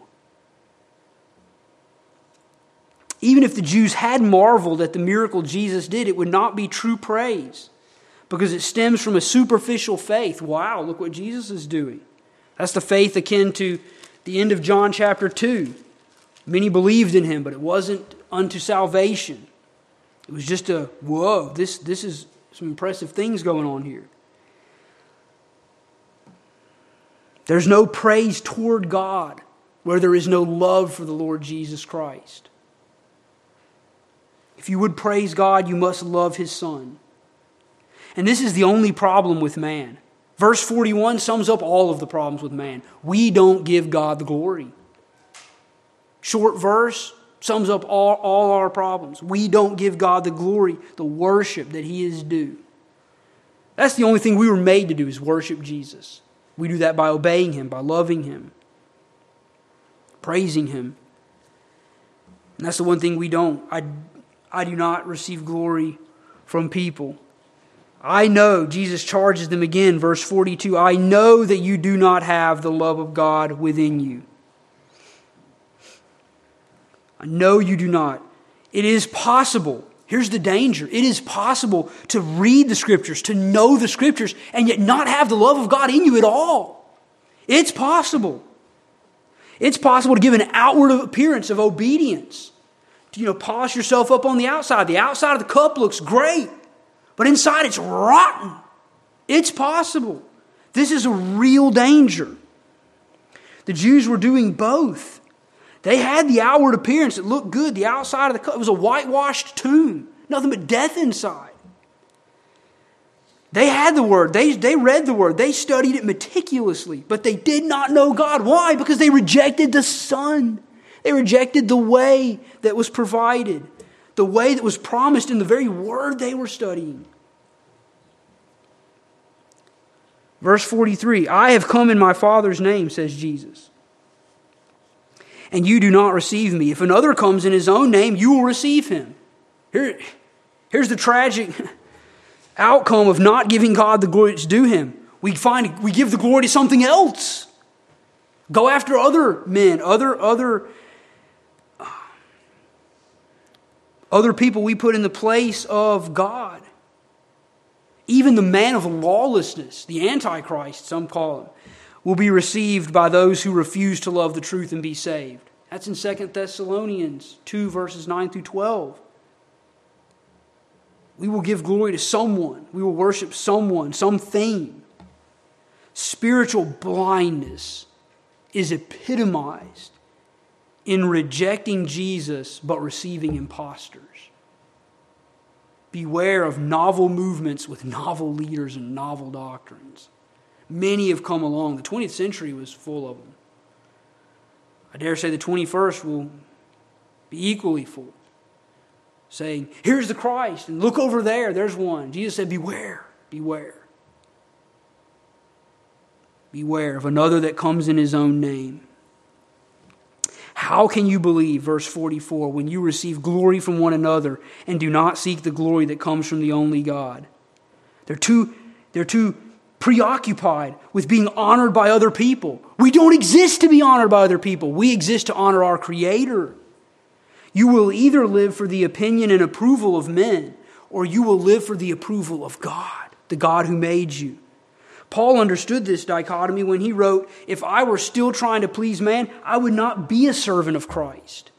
Even if the Jews had marveled at the miracle Jesus did, it would not be true praise because it stems from a superficial faith. Wow, look what Jesus is doing. That's the faith akin to the end of John chapter 2. Many believed in Him, but it wasn't unto salvation. It was just a, whoa, this is some impressive things going on here. There's no praise toward God where there is no love for the Lord Jesus Christ. If you would praise God, you must love His Son. And this is the only problem with man. Verse 41 sums up all of the problems with man. We don't give God the glory. Short verse sums up all our problems. We don't give God the glory, the worship that He is due. That's the only thing we were made to do, is worship Jesus. We do that by obeying Him, by loving Him, praising Him. And that's the one thing we don't. I do not receive glory from people. I know, Jesus charges them again, verse 42, I know that you do not have the love of God within you. I know you do not. It is possible. Here's the danger. It is possible to read the Scriptures, to know the Scriptures, and yet not have the love of God in you at all. It's possible. It's possible to give an outward appearance of obedience. To, polish yourself up on the outside. The outside of the cup looks great, but inside it's rotten. It's possible. This is a real danger. The Jews were doing both. They had the outward appearance that looked good. The outside of the cup, it was a whitewashed tomb. Nothing but death inside. They had the Word. They read the Word. They studied it meticulously. But they did not know God. Why? Because they rejected the Son. They rejected the way that was provided. The way that was promised in the very Word they were studying. Verse 43, I have come in my Father's name, says Jesus. and you do not receive me. If another comes in his own name, you will receive him. Here's the tragic outcome of not giving God the glory that's due him. We give the glory to something else. Go after other men, other people we put in the place of God. Even the man of lawlessness, the Antichrist, some call him, will be received by those who refuse to love the truth and be saved. That's in 2 Thessalonians 2, verses 9 through 12. We will give glory to someone. We will worship someone, something. Spiritual blindness is epitomized in rejecting Jesus but receiving imposters. Beware of novel movements with novel leaders and novel doctrines. Many have come along. The 20th century was full of them. I dare say the 21st will be equally full. Saying, here's the Christ, and look over there, there's one. Jesus said, beware, beware. Beware of another that comes in his own name. How can you believe, verse 44, when you receive glory from one another and do not seek the glory that comes from the only God? They're too preoccupied with being honored by other people. We don't exist to be honored by other people. We exist to honor our Creator. You will either live for the opinion and approval of men, or you will live for the approval of God, the God who made you. Paul understood this dichotomy when he wrote, if I were still trying to please man, I would not be a servant of Christ.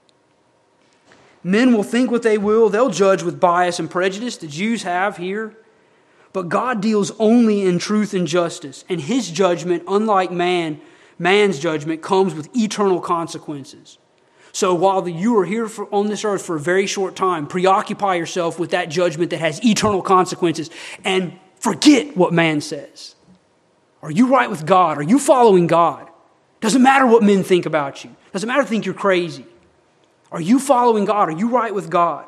Men will think what they will. They'll judge with bias and prejudice. The Jews have here. But God deals only in truth and justice. And his judgment, unlike man's judgment, comes with eternal consequences. So while you are here on this earth for a very short time, preoccupy yourself with that judgment that has eternal consequences and forget what man says. Are you right with God? Are you following God? Doesn't matter what men think about you. Doesn't matter if they think you're crazy. Are you following God? Are you right with God?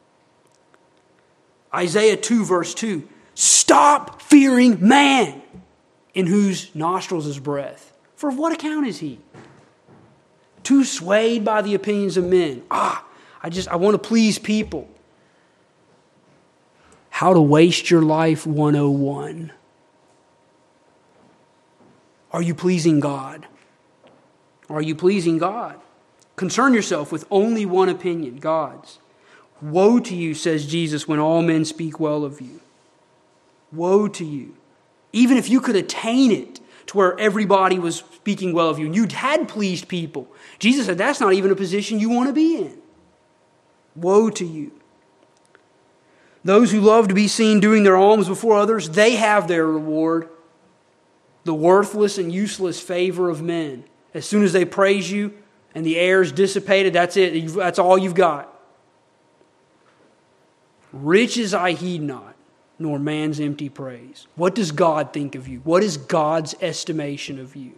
Isaiah 2 verse 2. Stop fearing man, in whose nostrils is breath. For what account is he? Too swayed by the opinions of men. I want to please people. How to waste your life 101. Are you pleasing God? Are you pleasing God? Concern yourself with only one opinion, God's. Woe to you, says Jesus, when all men speak well of you. Woe to you. Even if you could attain it to where everybody was speaking well of you and you had pleased people. Jesus said that's not even a position you want to be in. Woe to you. Those who love to be seen doing their alms before others, they have their reward. The worthless and useless favor of men. As soon as they praise you and the air is dissipated, that's it. That's all you've got. Riches I heed not, nor man's empty praise. What does God think of you? What is God's estimation of you?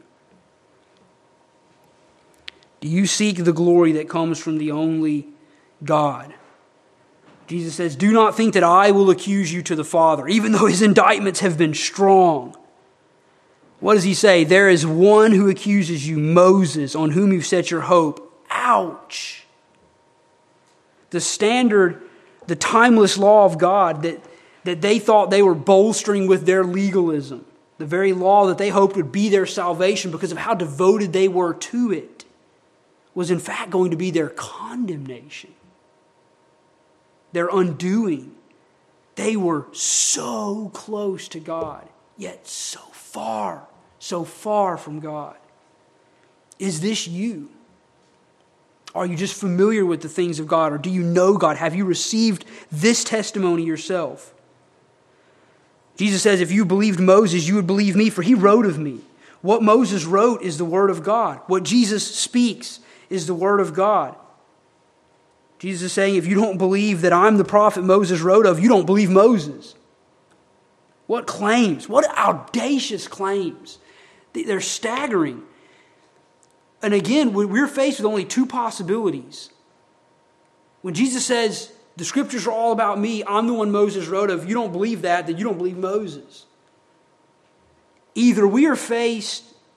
Do you seek the glory that comes from the only God? Jesus says, do not think that I will accuse you to the Father, even though his indictments have been strong. What does he say? There is one who accuses you, Moses, on whom you've set your hope. Ouch! The standard, the timeless law of God that they thought they were bolstering with their legalism, the very law that they hoped would be their salvation because of how devoted they were to it, was in fact going to be their condemnation, their undoing. They were so close to God, yet so far from God. Is this you? Are you just familiar with the things of God, or do you know God? Have you received this testimony yourself? Jesus says, if you believed Moses, you would believe me, for he wrote of me. What Moses wrote is the word of God. What Jesus speaks is the word of God. Jesus is saying, if you don't believe that I'm the prophet Moses wrote of, you don't believe Moses. What claims? What audacious claims. They're staggering. And again, we're faced with only two possibilities. When Jesus says, the scriptures are all about me, I'm the one Moses wrote of, you don't believe that, then you don't believe Moses. Either we are faced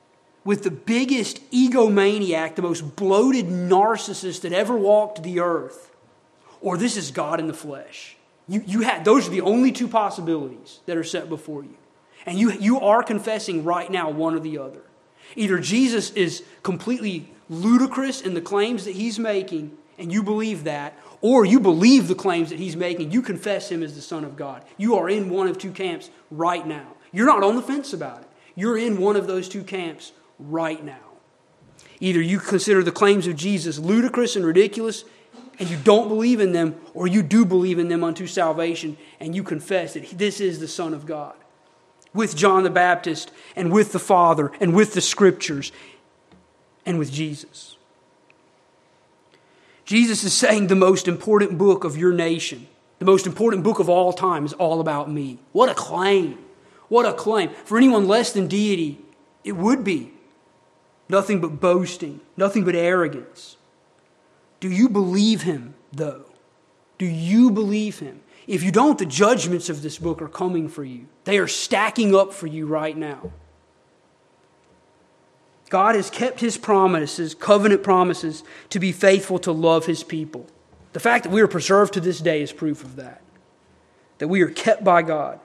with the biggest egomaniac, the most bloated narcissist that ever walked the earth, or this is God in the flesh. Those are the only two possibilities that are set before you. And you are confessing right now one or the other. Either Jesus is completely ludicrous in the claims that he's making, and you believe that, or you believe the claims that he's making, you confess him as the Son of God. You are in one of two camps right now. You're not on the fence about it. You're in one of those two camps right now. Either you consider the claims of Jesus ludicrous and ridiculous, and you don't believe in them, or you do believe in them unto salvation, and you confess that this is the Son of God. With John the Baptist, and with the Father, and with the Scriptures, and with Jesus. Jesus is saying the most important book of your nation, the most important book of all time, is all about me. What a claim. What a claim. For anyone less than deity, it would be nothing but boasting, nothing but arrogance. Do you believe him, though? Do you believe him? If you don't, the judgments of this book are coming for you. They are stacking up for you right now. God has kept his promises, covenant promises, to be faithful to love his people. The fact that we are preserved to this day is proof of that. That we are kept by God.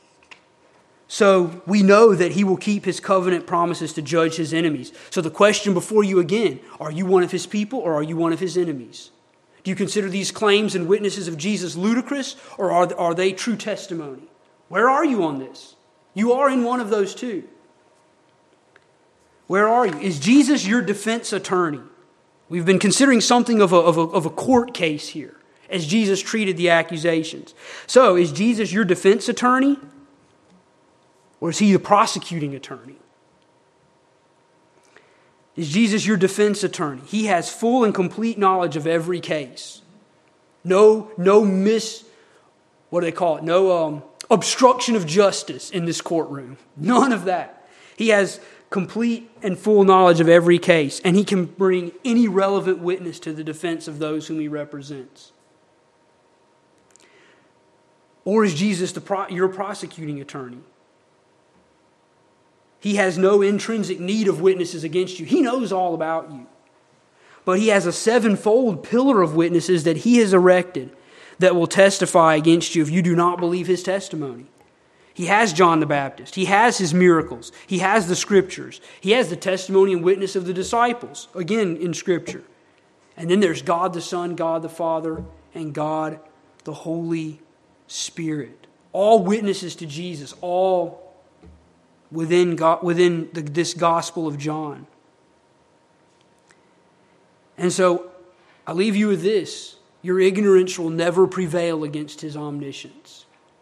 So we know that he will keep his covenant promises to judge his enemies. So the question before you again, are you one of his people or are you one of his enemies? Do you consider these claims and witnesses of Jesus ludicrous, or are they true testimony? Where are you on this? You are in one of those two. Where are you? Is Jesus your defense attorney? We've been considering something of a court case here as Jesus treated the accusations. So, is Jesus your defense attorney? Or is he the prosecuting attorney? Is Jesus your defense attorney? He has full and complete knowledge of every case. No obstruction of justice in this courtroom. None of that. He has complete and full knowledge of every case, and he can bring any relevant witness to the defense of those whom he represents. Or is Jesus your prosecuting attorney? He has no intrinsic need of witnesses against you. He knows all about you. But he has a sevenfold pillar of witnesses that he has erected that will testify against you if you do not believe his testimony. He has John the Baptist. He has his miracles. He has the Scriptures. He has the testimony and witness of the disciples, again in Scripture. And then there's God the Son, God the Father, and God the Holy Spirit. All witnesses to Jesus, all within this Gospel of John. And so, I leave you with this. Your ignorance will never prevail against his omniscience.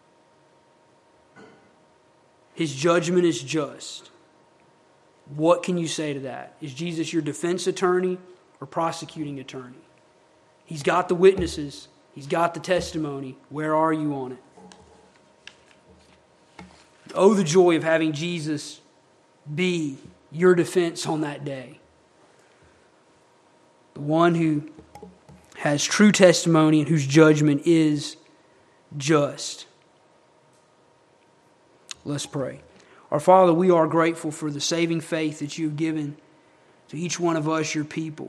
His judgment is just. What can you say to that? Is Jesus your defense attorney or prosecuting attorney? He's got the witnesses. He's got the testimony. Where are you on it? Oh, the joy of having Jesus be your defense on that day. The one who has true testimony and whose judgment is just. Let's pray. Our Father, we are grateful for the saving faith that you have given to each one of us, your people.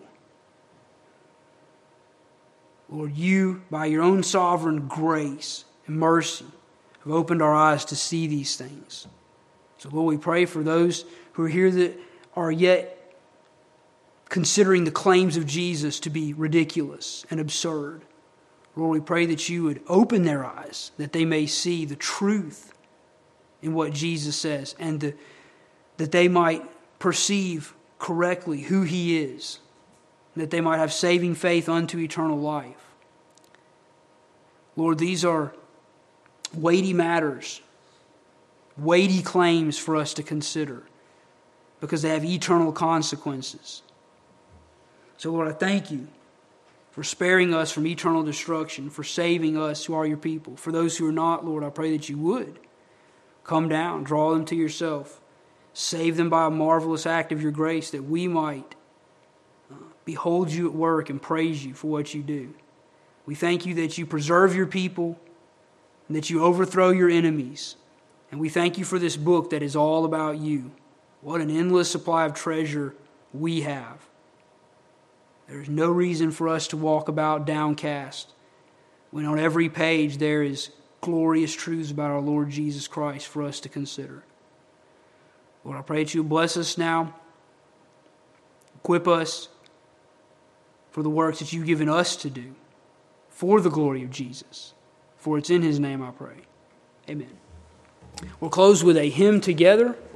Lord, you, by your own sovereign grace and mercy, have opened our eyes to see these things. So, Lord, we pray for those who are here that are yet considering the claims of Jesus to be ridiculous and absurd. Lord, we pray that you would open their eyes, that they may see the truth in what Jesus says, and that they might perceive correctly who he is, and that they might have saving faith unto eternal life. Lord, these are weighty matters, weighty claims for us to consider, because they have eternal consequences. So, Lord, I thank you for sparing us from eternal destruction, for saving us who are your people. For those who are not, Lord, I pray that you would come down, draw them to yourself, save them by a marvelous act of your grace, that we might behold you at work and praise you for what you do. We thank you that you preserve your people and that you overthrow your enemies. And we thank you for this book that is all about you. What an endless supply of treasure we have. There's no reason for us to walk about downcast when on every page there is glorious truths about our Lord Jesus Christ for us to consider. Lord, I pray that you bless us now. Equip us for the works that you've given us to do for the glory of Jesus. For it's in his name I pray. Amen. We'll close with a hymn together.